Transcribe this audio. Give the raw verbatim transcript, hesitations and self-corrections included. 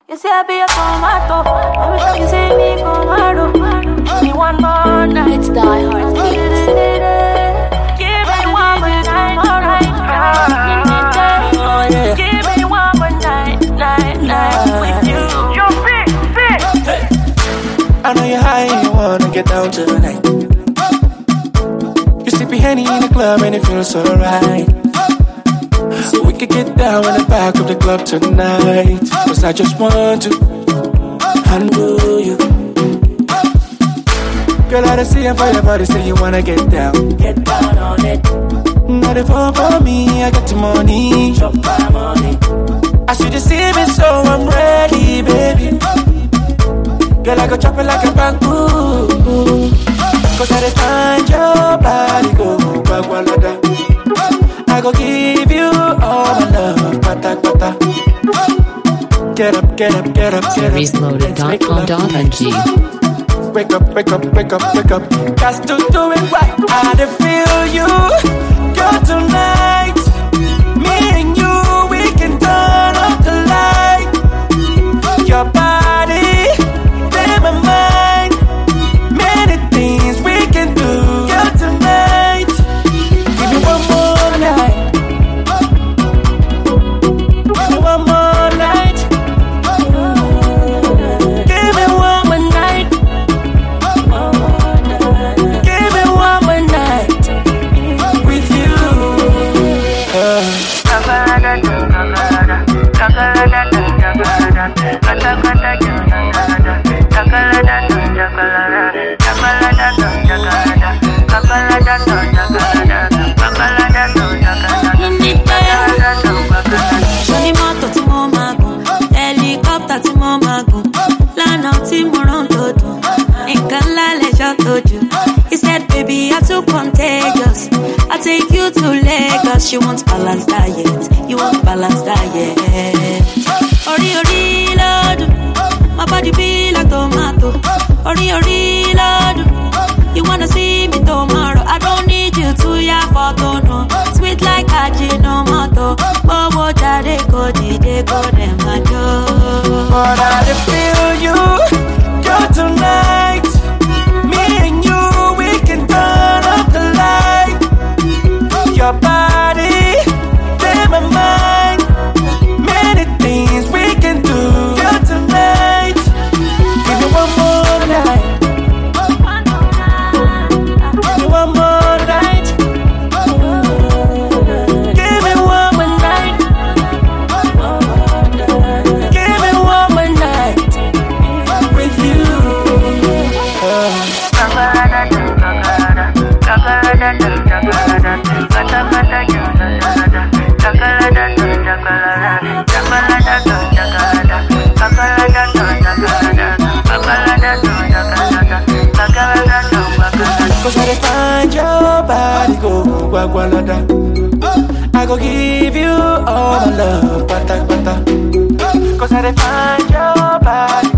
You say I be a tomato, every time you see me tomato. Give me one more night. It's Die Hard Beats. Give me one more night, alright. Give me one more night, night, night with you. You're big, big. Hey. I know you're high and you wanna get down tonight. You sippy Henny in the club and it feels so right. So we could get down in the back of the club tonight. Cause I just want to handle you. Girl, I done see you for your body, say you wanna get down. Get down on it. Not if all for me, I got the money. Drop my money. I see the see me, so I'm ready, baby. Girl, I go chop it like a bamboo. Cause I done find your body, go bagwalada. I go give you all my love, pata pata. Get up, get up, get up, get up. series loaded dot com dot n g. Wake up, wake up, wake up, wake up. Got to do it right. I done feel you, girl, tonight. Me and you, we can turn off the light. Your body, then my mind. Many things we can do, girl, tonight. Give me one more night. Give me one more night. Give me one more night. Give me one more night with you. Uh. Shoni moto tí mo máa gùn, helicopter tí mo máa gùn, lánàá tí mo rán tó dùn, nǹkan ńlá lẹ́jọ́ tó jù. He said, baby, you're too contagious. I take you to Lagos. She wants balanced diet. You want balanced diet. Ori ori lọ́dún, my body be like tomato. Ori ori lọ́dún, you wanna see me tomorrow. I don't need you to ya photo no. Sweet like Ajinomoto. Bobo jade go dide go dem ajo. But I done feel you, girl, tonight. Me and you, we can turn off the light. Your body, then my mind. Many things we can do, girl, tonight. Give me one more night. Give me one more night. Give me one more night. Give me one more night with you. Uh. Cause I done find your body, go bagwalada. I go give you all my love, pata pata. Cause I done find your body.